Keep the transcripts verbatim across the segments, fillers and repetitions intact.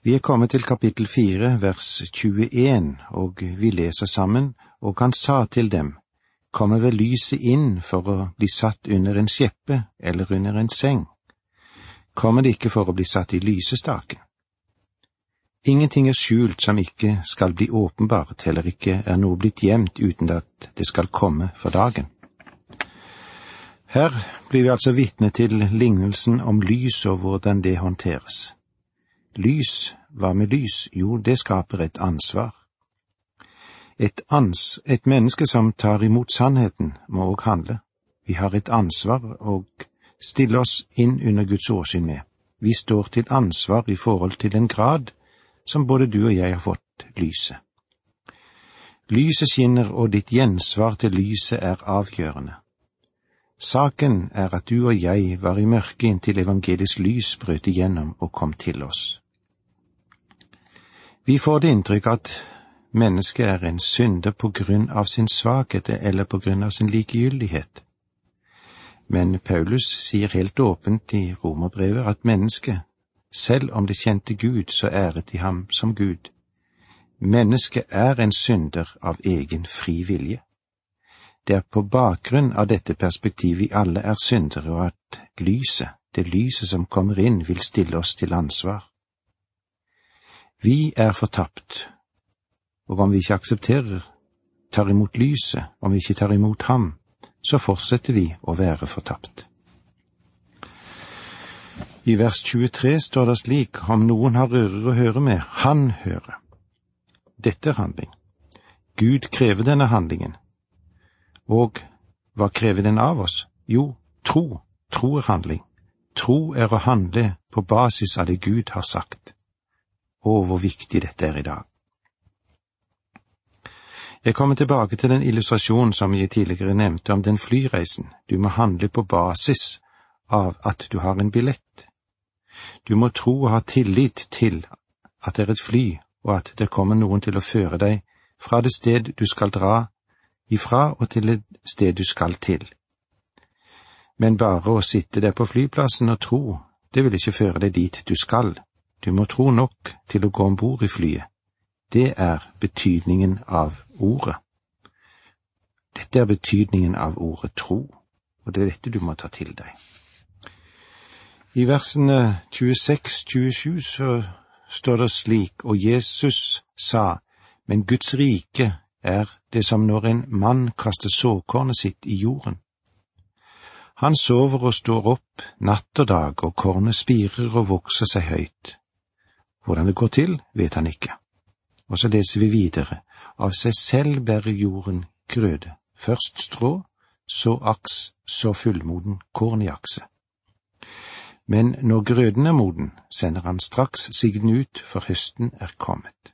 Vi er kommet til kapittel fire, vers tjueen, og vi leser sammen, og han sa til dem, «Kommer vel lyset inn for å bli satt under en skjeppe eller under en seng? Kommer det ikke for å bli satt i lysestaken? Ingenting er skjult som ikke skal bli åpenbart, heller ikke er noe blitt gjemt uten at det skal komme for dagen.» Her blir vi altså vitne til lignelsen om lys og hvordan det håndteres. Lys, hva med lys? Jo, det skaper et ansvar. Et, ans, et menneske som tar imot sannheten, må også handle. Vi har et ansvar å stille oss inn under Guds åsyn med. Vi står til ansvar i forhold til en grad som både du og jeg har fått lyset. Lyset skinner, og ditt gjensvar til lyset er avgjørende. Saken er at du og jeg var i mørket inntil evangeliets lys brøt igjennom og kom til oss. Vi får det inntrykk at mennesket er en synder på grunn av sin svakhet eller på grunn av sin likegyldighet. Men Paulus sier helt åpent i Romerbrevet at mennesket, selv om det kjente Gud, så æret de ham som Gud. Mennesket er en synder av egen fri vilje. Det er på bakgrunn av dette perspektivet vi alle er syndere, og at lyset, det lyset som kommer inn, vil stille oss til ansvar. Vi er fortapt, og om vi ikke aksepterer, tar imot lyset, om vi ikke tar imot ham, så fortsetter vi å være fortapt. I vers tjuetre står det slik, om noen har ører å høre med, han hører. Dette er handling. Gud krever denne handlingen. Og hva krever den av oss? Jo, tro. Tro er handling. Tro er å handle på basis av det Gud har sagt. Å, hvor viktig dette er i dag. Jeg kommer tilbake til den illustrasjonen som jeg tidligere nevnte om den flyreisen. Du må handle på basis av at du har en billett. Du må tro og ha tillit til at det er et fly, og at det kommer noen til å føre deg fra det sted du skal dra ifra og til et sted du skal til. Men bare å sitte der på flyplassen og tro, det vil ikke føre deg dit du skal. Du må tro nok til å gå ombord i flyet. Det er betydningen av ordet. Dette er betydningen av ordet tro, og det er dette du må ta til deg. I versene tjueseks til tjuesju så står det slik, og Jesus sa, men Guds rike er det som når en mann kaster såkornet sitt i jorden. Han sover og står opp natt og dag, og kornet spirer og vokser seg høyt. Hvordan det går til, vet han ikke. Og så leser vi videre. Av seg selv bærer jorden grøde. Først strå, så aks, så fullmoden korn i akse. Men når grøden er moden, sender han straks sigden ut, for høsten er kommet.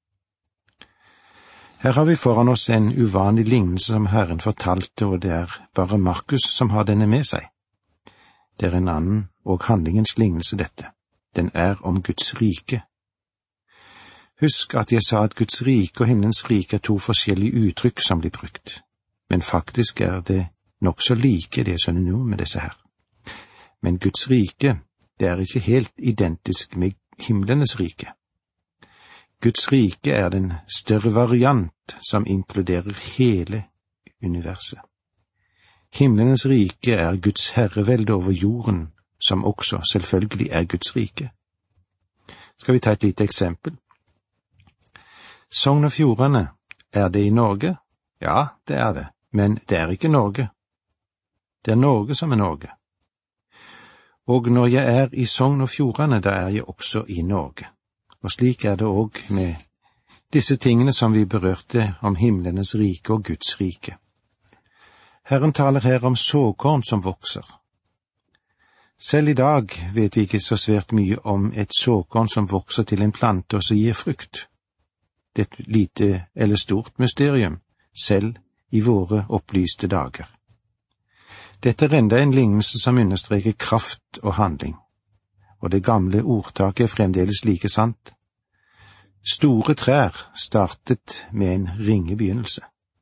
Her har vi foran oss en uvanlig lignelse som Herren fortalte, og det er bare Markus som har denne med seg. Det er en annen og handlingens lignelse dette. Den er om Guds rike. Husk at jeg sa at Guds rike og himmelens rike er to forskjellige uttrykk som blir brukt, men faktisk er det nok så like det som er nå med disse her. Men Guds rike, det er ikke helt identisk med himlenes rike. Guds rike er den større variant som inkluderer hele universet. Himlenes rike er Guds herrevelde over jorden, som også selvfølgelig er Guds rike. Skal vi ta et lite eksempel? Sogn og Fjordane, er det i Norge? Ja, det er det, men det er ikke Norge. Det er Norge som er Norge. Og når jeg er i Sogn og Fjordane, da er jeg også i Norge. Og slik er det også med disse tingene som vi berørte om himlenes rike og Guds rike. Herren taler her om såkorn som vokser. Selv i dag vet vi ikke så svært mye om et såkorn som vokser til en plante og så gir frukt. Det er et lite eller stort mysterium, selv i våre opplyste dager. Dette er enda en lignelse som understreker kraft og handling, og det gamle ordtaket er fremdeles like sant. Store trær startet med en ringe begynnelse.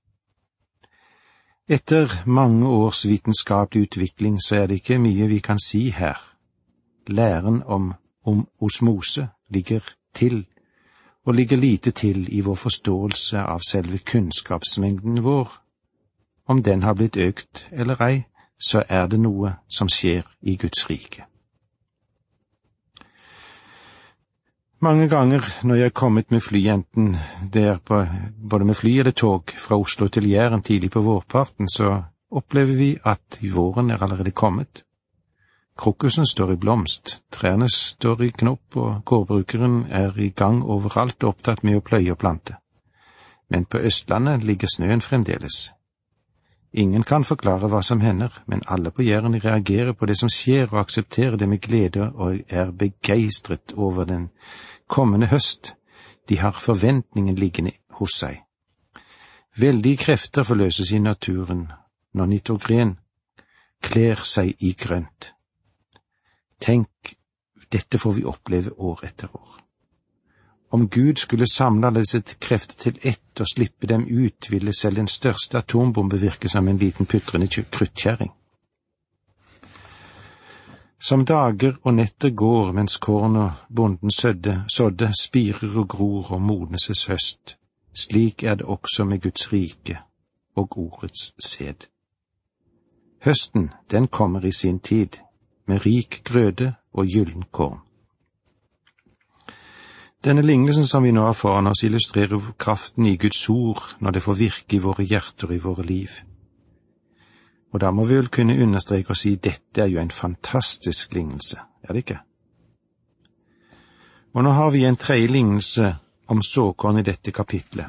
Etter mange års vitenskapelig utvikling så er det ikke mye vi kan si her. Læren om, om osmose ligger til og ligger lite til i vår forståelse av selve kunnskapsmengden vår. Om den har blitt økt eller ei, så er det noe som skjer i Guds rike. Mange ganger når jeg er kommet med fly, enten det er på, både med fly eller tog, fra Oslo til Jæren tidlig på vårparten, så opplever vi at våren er allerede kommet. Krokusen står i blomst, trærne står i knopp, og gårdbrukeren er i gang overalt opptatt med å pløye og plante. Men på Østlandet ligger snøen fremdeles. Ingen kan forklare hva som hender, men alle på Jæren reagerer på det som skjer og aksepterer det med glede og er begeistret over den kommende høst. De har forventningen liggende hos seg. Veldige krefter forløses i naturen når nitrogen kler seg i grønt. Tenk, dette får vi oppleve år etter år. Om Gud skulle samle disse krefter til ett og slippe dem ut, ville selv den største atombombe virke som en liten putrende kruttkjerring. Som dager og netter går mens korn og bonden sødde, sådde, spirer og gror og modneses høst, slik er det også med Guds rike og ordets sæd. Høsten, den kommer i sin tid, med rik grøde og gyllen korn. Denne lignelsen som vi nå har foran oss, illustrerer kraften i Guds ord når det får virke i våre hjerter og i våre liv. Og da må vi vel kunne understreke og si dette er jo en fantastisk lignelse, er det ikke? Og nå har vi en tredje lignelse om såkorn i dette kapitlet.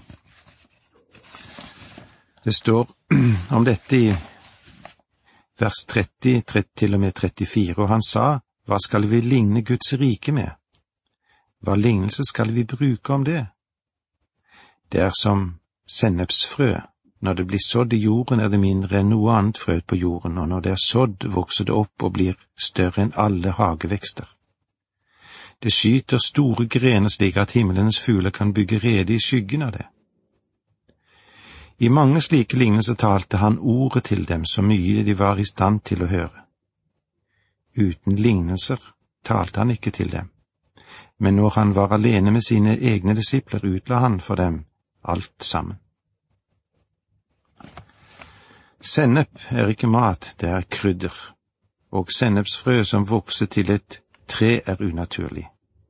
Det står om dette i vers tretti, tretti til og med trettifire, og han sa, hva skal vi ligne Guds rike med? Hva lignelse skal vi bruke om det? Det er som sennepsfrø. Når det blir sådd i jorden, er det mindre enn noe annet frø på jorden, og når det er sådd, vokser det opp og blir større enn alle hagevekster. Det skyter store grener slik at himmelens fugler kan bygge rede i skyggen av det. I mange slike lignelser talte han ordet til dem så mye de var i stand til å høre. Uten lignelser talte han ikke til dem, men når han var alene med sine egne disipler, utla han for dem alt sammen. Sennep er ikke mat, det er krydder, og sennepsfrø som vokser til et tre er unaturlig.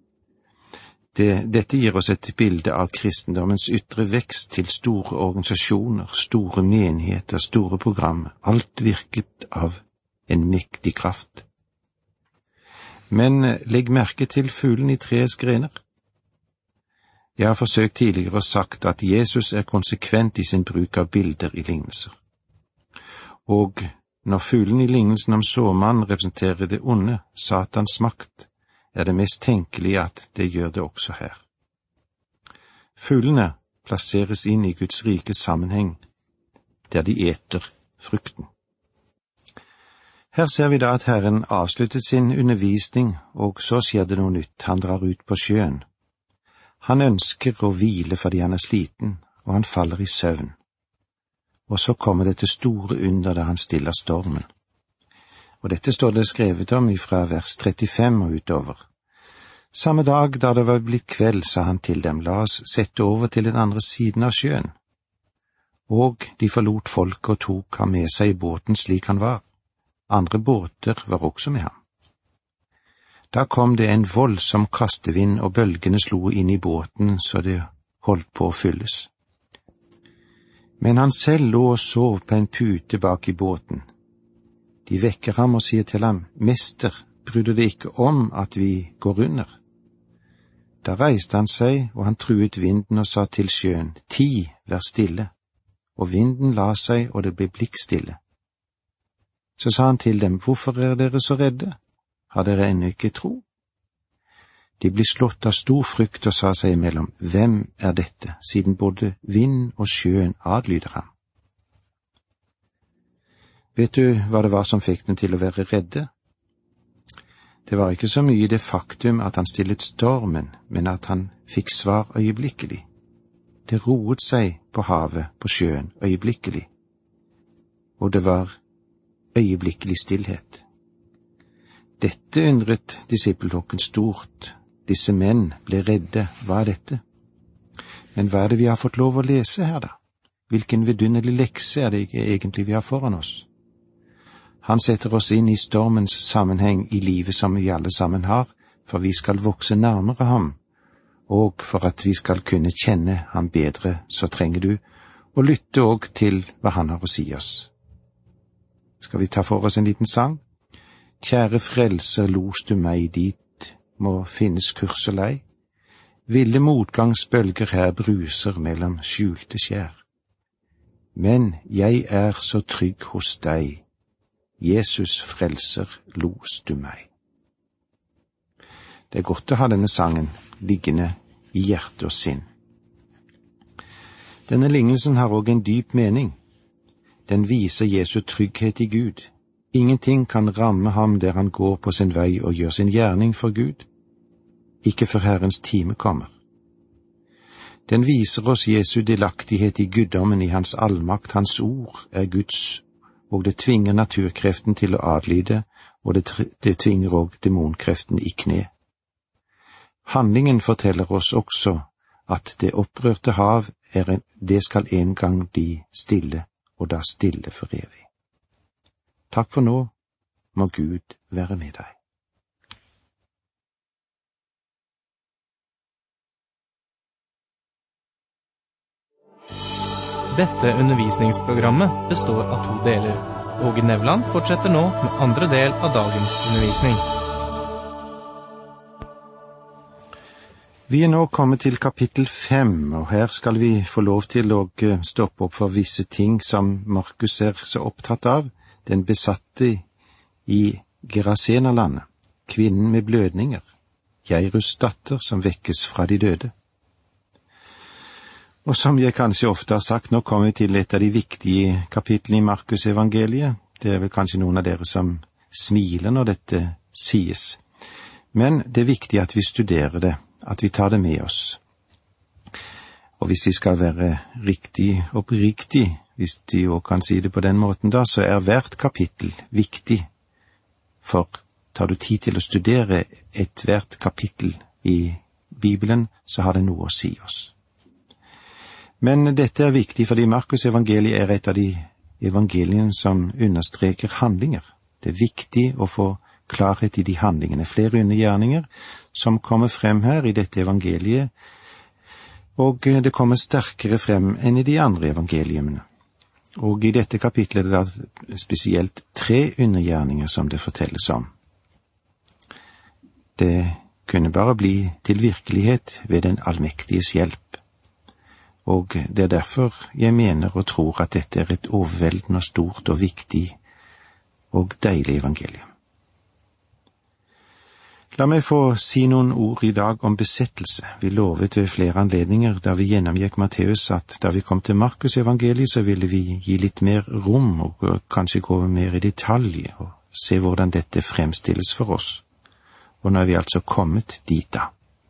Det, dette gir oss et bilde av kristendommens ytre vekst til store organisasjoner, store menigheter, store program, alt virket av en mektig kraft. Men legg merke til fuglen i treets grener. Jeg har forsøkt tidligere og sagt at Jesus er konsekvent i sin bruk av bilder i lignelser. Og når fuglen i lignelsen om såmannen representerer det onde, Satans makt, er det mest tenkelig at det gjør det også her. Fuglene plasseres inn i Guds rike sammenheng, der de eter frukten. Her ser vi da at Herren avsluttet sin undervisning, og så skjer det noe nytt. Han drar ut på sjøen. Han ønsker å hvile fordi han er sliten, og han faller i søvn. Og så kommer det til store under da han stiller stormen. Og dette står det skrevet om fra vers trettifem og utover. Samme dag da det var blitt kveld, sa han til dem, la oss sette over til den andre siden av sjøen. Og de forlot folket og tok ham med seg i båten slik han var. Andre båter var også med ham. Da kom det en voldsom kastevind, og bølgene slo inn i båten så det holdt på å fylles. Men han selv lå og sov på en pute bak i båten. De vekker ham og sier til ham, Mester, bryr du deg ikke om at vi går under? Da reiste han seg, og han truet vinden og sa til sjøen, Ti, vær stille. Og vinden la seg, og det ble blikkstille. Så sa han til dem, hvorfor er dere så redde? Har dere ennå ikke tro? De ble slått av stor frykt og sa seg imellom, hvem er dette, siden både vind og sjøen adlyder ham? Vet du hva det var som fikk dem til å være redde? Det var ikke så mye det faktum at han stillet stormen, men at han fikk svar øyeblikkelig. Det roet seg på havet, på sjøen, øyeblikkelig. Og det var øyeblikkelig stillhet. Dette undret disippelflokken stort, disse menn ble redde, hva er dette? Men hva er det vi har fått lov å lese her da? Hvilken vidunderlig lekse er det egentlig vi har foran oss? Han setter oss inn i stormens sammenheng i livet som vi alle sammen har, for vi skal vokse nærmere ham, og for at vi skal kunne kjenne ham bedre, så trenger du å lytte også til hva han har å si oss. Skal vi ta for oss en liten sang? Kjære frelser, los du meg dit, må finnes kurs og lei. Ville motgangsbølger her bruser mellom skjulte skjær. Men jeg er så trygg hos deg, Jesus frelser, los du meg. Det er godt å ha denne sangen liggende i hjerte og sinn. Denne lignelsen har også en dyp mening. Den viser Jesu trygghet i Gud. Ingenting kan ramme ham der han går på sin vei og gjør sin gjerning for Gud. Ikke før Herrens time kommer. Den viser oss Jesu delaktighet i guddommen, i hans allmakt. Hans ord er Guds, og det tvinger naturkreften til å adlyde, og det, det tvinger også demonkreften i kne. Handlingen forteller oss også at det opprørte hav er en, det skal en gang bli stille, og da stille for evig. Takk for nå, må Gud være med deg. Dette undervisningsprogrammet består av to deler. Åge Nevland fortsetter nå med andre del av dagens undervisning. Vi er nå kommet til kapittel fem, og her skal vi få lov til å stoppe opp for visse ting som Markus er så opptatt av. Den besatte i Gerasenerlandet, kvinnen med blødninger, Jairus' datter som vekkes fra de døde. Og som jeg kanskje ofte har sagt, nå kommer vi til et av de viktige kapitlene i Markus evangeliet. Det er vel kanskje noen av dere som smiler når dette sies. Men det er viktig at vi studerer det, at vi tar det med oss. Og hvis vi skal være riktig oppriktig, hvis de også kan si det på den måten da, så er hvert kapittel viktig. For tar du tid til å studere et hvert kapittel i Bibelen, så har det noe å si oss. Men dette er viktig fordi Markus evangeliet er et av de evangeliene som understreker handlinger. Det er viktig å få klarhet i de handlingene, flere undergjerninger som kommer frem her i dette evangeliet, og det kommer sterkere frem enn i de andre evangeliene. Og i dette kapitlet er det da spesielt tre undergjerninger som det fortelles om. Det kunne bare bli til virkelighet ved den allmektiges hjelp. Og det er derfor jeg mener og tror at dette er et overveldende og stort og viktig og deilig evangelium. La meg få si noen ord i dag om besettelse. Vi lovet ved flere anledninger da vi gjennomgikk Matteus at da vi kom til Markus evangeliet så ville vi gi litt mer rom og kanskje gå mer i detalj og se hvordan dette fremstilles for oss. Og nå er vi altså kommet dit da.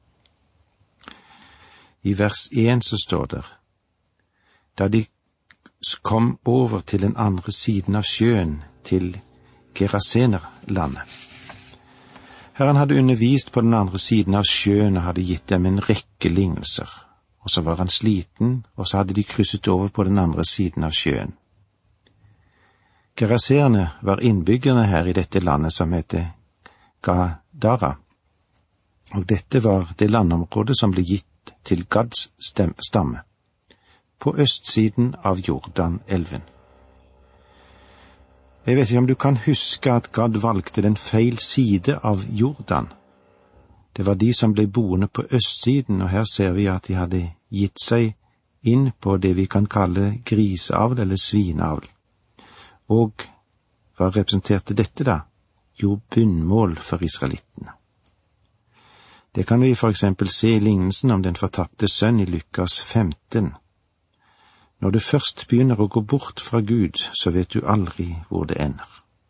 I vers én så står det: Da de kom over til den andre siden av sjøen, til Gerasenerlandet. Herren hadde undervist på den andre siden av sjøen og hadde gitt dem en rekke lignelser. Og så var han sliten, og så hadde de krysset over på den andre siden av sjøen. Geraserene var innbyggerne her i dette landet som heter Gadara, og dette var det landområdet som ble gitt til Gads stamme, på østsiden av Jordan-elven. Jeg vet ikke om du kan huske at Gad valgte den feil side av Jordan. Det var de som ble boende på østsiden, og her ser vi at de hadde gitt seg inn på det vi kan kalle griseavl eller svineavl. Og hva representerte dette da? Jo, bunnmål for israelittene. Det kan vi for eksempel se i lignelsen om den fortapte sønn i Lukas femten. Når du først begynner å gå bort fra Gud, så vet du aldri hvor det ender.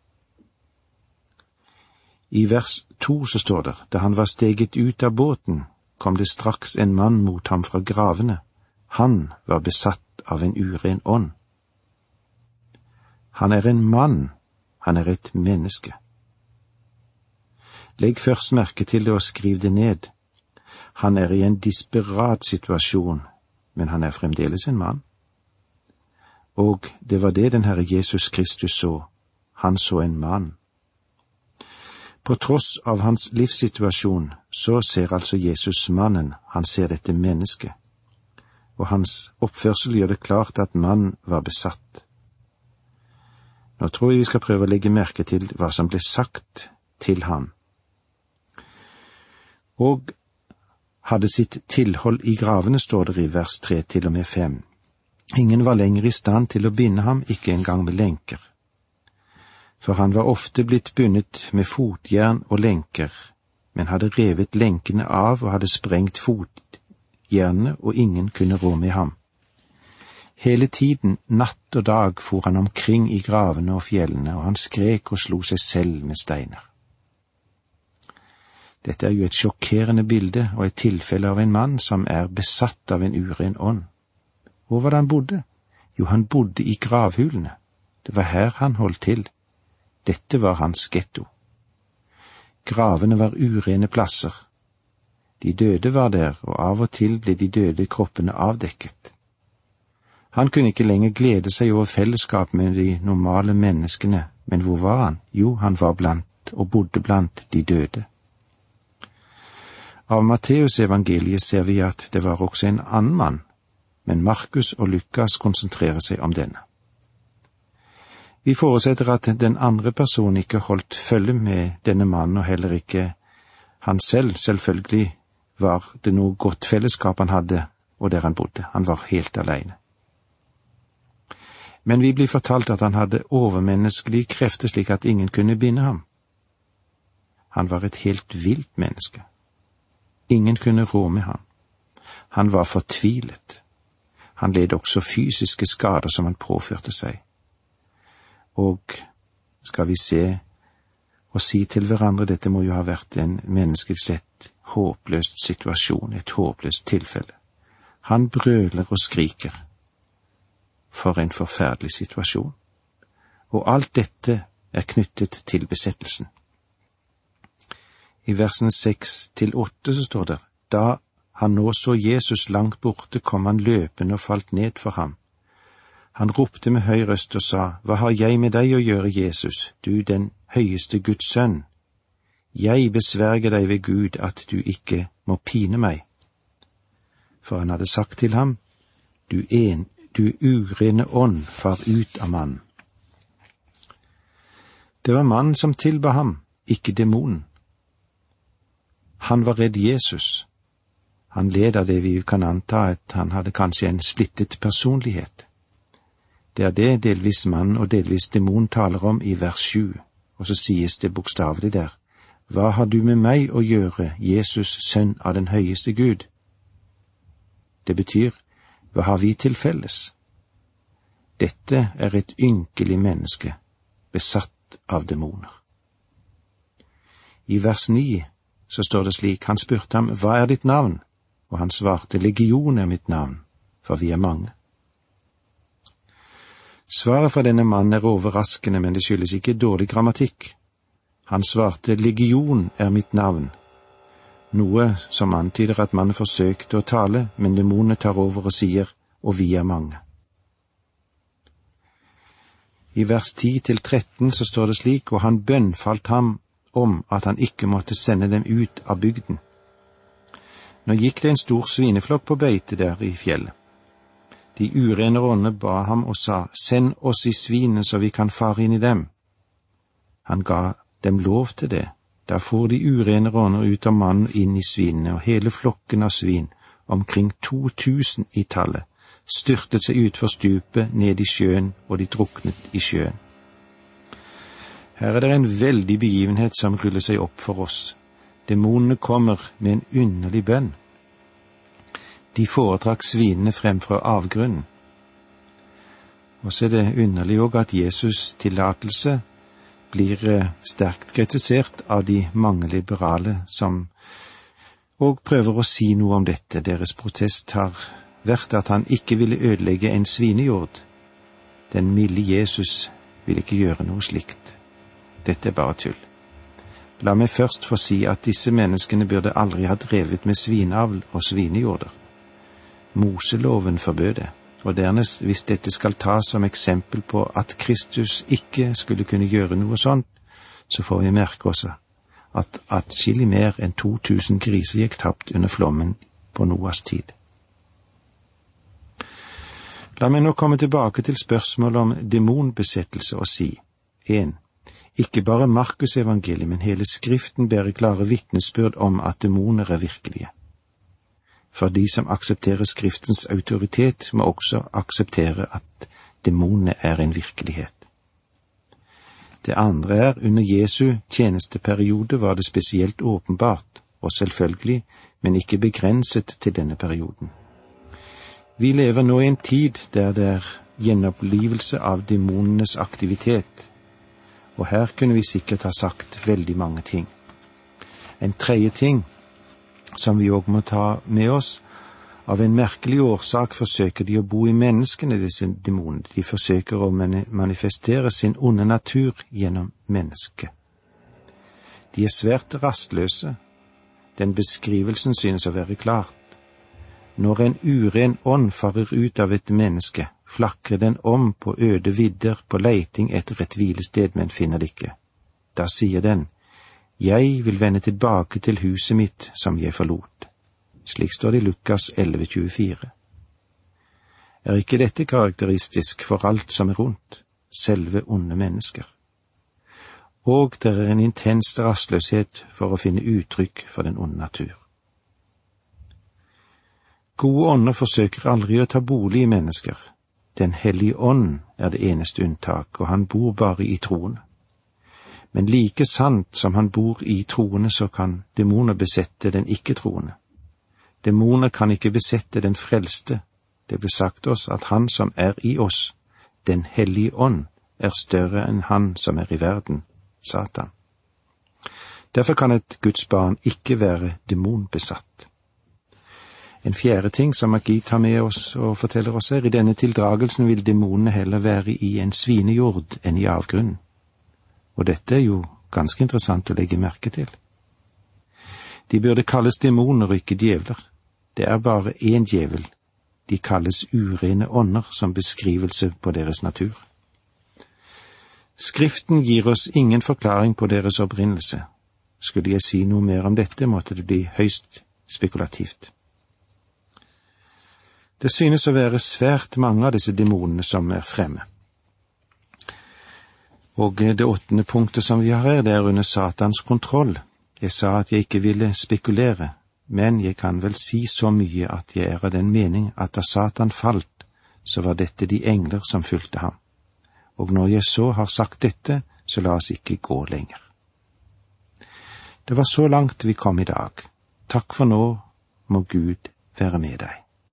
I vers to så står det: Da han var steget ut av båten, kom det straks en mann mot ham fra gravene. Han var besatt av en uren ånd. Han er en mann, han er et menneske. Legg først merke til det og skriv det ned. Han er i en desperat situasjon, men han er fremdeles en mann. Og det var det den Herre Jesus Kristus så. Han så en mann. På tross av hans livssituasjon, så ser altså Jesus mannen, han ser dette mennesket. Og hans oppførsel gjør det klart at mannen var besatt. Nå tror jeg vi skal prøve å legge merke til hva som ble sagt til ham. Og hadde sitt tilhold i gravene, står det i vers tre til og med fem. Ingen var lenger i stand til å binde ham, ikke engang med lenker. For han var ofte blitt bundet med fotjern og lenker, men hadde revet lenkene av og hadde sprengt fotjernene, og ingen kunne rå med ham. Hele tiden, natt og dag, for han omkring i gravene og fjellene, og han skrek og slo seg selv med steiner. Dette er jo et sjokkerende bilde og et tilfelle av en mann som er besatt av en uren ånd. Hvor var det han bodde? Jo, han bodde i gravhulene. Det var her han holdt til. Dette var hans getto. Gravene var urene plasser. De døde var der, og av og til ble de døde kroppene avdekket. Han kunne ikke lenger glede seg over fellesskap med de normale menneskene, men hvor var han? Jo, han var blant og bodde blant de døde. Av Matteus evangeliet ser vi at det var også en annen mann, men Markus og Lukas konsentrerer seg om denne. Vi forutsetter at den andre personen ikke holdt følge med denne mannen, og heller ikke han selv. Selvfølgelig var det noe godt fellesskap han hadde, og der han bodde. Han var helt alene. Men vi blir fortalt at han hadde overmenneskelige krefter slik at ingen kunne binde ham. Han var et helt vilt menneske. Ingen kunne rå med ham. Han var fortvilet. Han led også fysiske skader som han påførte seg. Og skal vi se og si til hverandre, dette må jo ha vært en menneskelig sett håpløst situasjon, et håpløst tilfelle. Han brøler og skriker. For en forferdelig situasjon. Og alt dette er knyttet til besettelsen. I versene seks til åtte så står det, da han nå så Jesus langt borte, kom han løpende og falt ned for ham. Han ropte med høy røst og sa, hva har jeg med deg å gjøre, Jesus, du den høyeste Guds sønn? Jeg besverger deg ved Gud at du ikke må pine meg. For han hadde sagt til ham, du, en, du urene ånd, far ut av mannen. Det var mannen som tilba ham, ikke demonen. Han var redd Jesus. Han led av det vi kan anta at han hadde kanskje en splittet personlighet. Det er det delvis mann og delvis demon taler om i vers sju, og så sies det bokstavelig der, hva har du med meg å gjøre, Jesus, sønn av den høyeste Gud? Det betyr, hva har vi til felles? Dette er et ynkelig menneske, besatt av demoner. I vers ni så står det slik, han spurte ham, hva er ditt navn? Og han svarte, legion er mitt navn, for vi er mange. Svaret fra denne mannen er overraskende, men det skyldes ikke dårlig grammatikk. Han svarte, legion er mitt navn, noe som antyder at mannen forsøkte å tale, men demonene tar over og sier, og vi er mange. I vers ti til tretten så står det slik, og han bønnfalt ham om at han ikke måtte sende dem ut av bygden. Nå gikk det en stor svineflokk på beite der i fjellet. De urene åndene ba ham og sa, send oss i svinene så vi kan fare inn i dem. Han ga dem lov til det. Da får de urene ånder ut av mannen inn i svinene, og hele flokken av svin, omkring to tusen i tallet, styrtet seg utfor stupet ned i sjøen, og de druknet i sjøen. Her er det en veldig begivenhet som ruller seg opp for oss. Demonene kommer med en underlig bønn. De foretrakk svinene fremfor avgrunnen. Og så er det underlig også at Jesus' tillatelse blir sterkt kritisert av de mange liberale som og prøver å si noe om dette. Deres protest har vært at han ikke ville ødelegge en svinejord. Den milde Jesus vil ikke gjøre noe slikt. Dette er bare tull. La meg først få si at disse menneskene burde aldri ha drevet med svinavl og svinejorder. Moseloven forbød det, og dernest, hvis dette skal tas som eksempel på at Kristus ikke skulle kunne gjøre noe sånt, så får vi merke oss at atskillig mer enn to tusen griser gikk tapt under flommen på Noas tid. La meg nå komme tilbake til spørsmålet om demonbesettelse og si en. Ikke bare Markus evangeliet, men hele Skriften bærer klare vitnesbyrd om at demoner er virkelige. For de som aksepterer Skriftens autoritet, må også akseptere at demonene er en virkelighet. Det andre er, under Jesu tjenesteperiode var det spesielt åpenbart, og selvfølgelig, men ikke begrenset til denne perioden. Vi lever nå i en tid der det er gjenopplivelse av demonenes aktivitet, og her kunne vi sikkert ha sagt veldig mange ting. En tredje ting, som vi også må ta med oss, av en merkelig årsak forsøker de å bo i menneskene, disse demonene. De forsøker å manifestere sin onde natur gjennom mennesket. De er svært rastløse. Den beskrivelsen synes å være klart. Når en uren ånd farer ut av et menneske, flakrer den om på øde vidder på leiting etter et hvilested, men finner det ikke. Da sier den, «Jeg vil vende tilbake til huset mitt som jeg forlot». Slik står det i Lukas elleve tjuefire. Er ikke dette karakteristisk for alt som er rundt, selve onde mennesker? Og det er en intens rastløshet for å finne uttrykk for den onde natur. Gode ånder forsøker aldri å ta bolig i mennesker. Den hellige ånd er det eneste unntak, og han bor bare i troende. Men like sant som han bor i troende, så kan demoner besette den ikke-troende. Demoner kan ikke besette den frelste. Det ble sagt oss at han som er i oss, den hellige ånd, er større enn han som er i verden, Satan. Derfor kan et Guds barn ikke være demonbesatt. En fjerde ting som magi tar med oss og forteller oss er, i denne tildragelsen vil demonene heller være i en svinejord enn i avgrunnen. Og dette er jo ganske interessant å legge merke til. De burde kalles demoner og ikke djevler. Det er bare én djevel. De kalles urene ånder som beskrivelse på deres natur. Skriften gir oss ingen forklaring på deres opprinnelse. Skulle jeg si noe mer om dette, måtte det bli høyst spekulativt. Det synes å være svært mange av disse demonene som er fremme. Og det åttende punktet som vi har her, det er under Satans kontroll. Jeg sa at jeg ikke ville spekulere, men jeg kan vel si så mye at jeg er av den mening at da Satan falt, så var dette de engler som fulgte ham. Og når jeg så har sagt dette, så la oss ikke gå lenger. Det var så langt vi kom i dag. Takk for nå, må Gud være med deg.